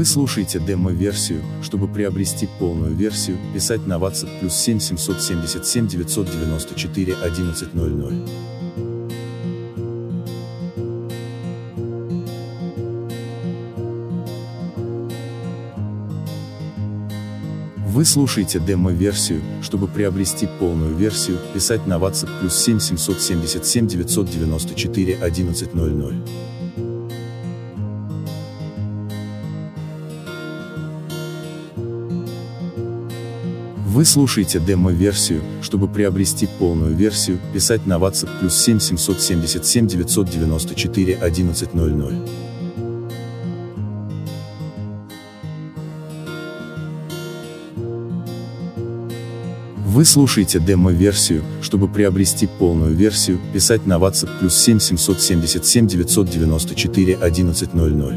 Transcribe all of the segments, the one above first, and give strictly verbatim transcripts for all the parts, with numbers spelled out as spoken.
Вы слушаете демо-версию. Чтобы приобрести полную версию, писать на WhatsApp плюс семь семьсот семьдесят семь девятьсот девяносто четыре одиннадцать ноль ноль. Вы слушаете демо-версию. Чтобы приобрести полную версию, писать на WhatsApp плюс семь семьсот семьдесят семь девятьсот девяносто четыре одиннадцать ноль ноль. Вы слушаете демо-версию. Чтобы приобрести полную версию, писать на WhatsApp плюс семь семьсот семьдесят семь девятьсот девяносто четыре одиннадцать ноль ноль. Вы слушаете демо-версию. Чтобы приобрести полную версию, писать на WhatsApp плюс семь семьсот семьдесят семь девятьсот девяносто четыре одиннадцать ноль ноль.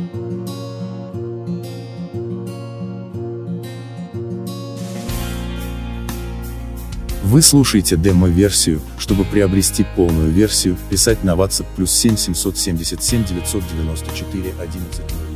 Вы слушаете демо-версию. Чтобы приобрести полную версию, писать на WhatsApp плюс семь семьсот семьдесят семь девятьсот девяносто четыре одиннадцать ноль ноль.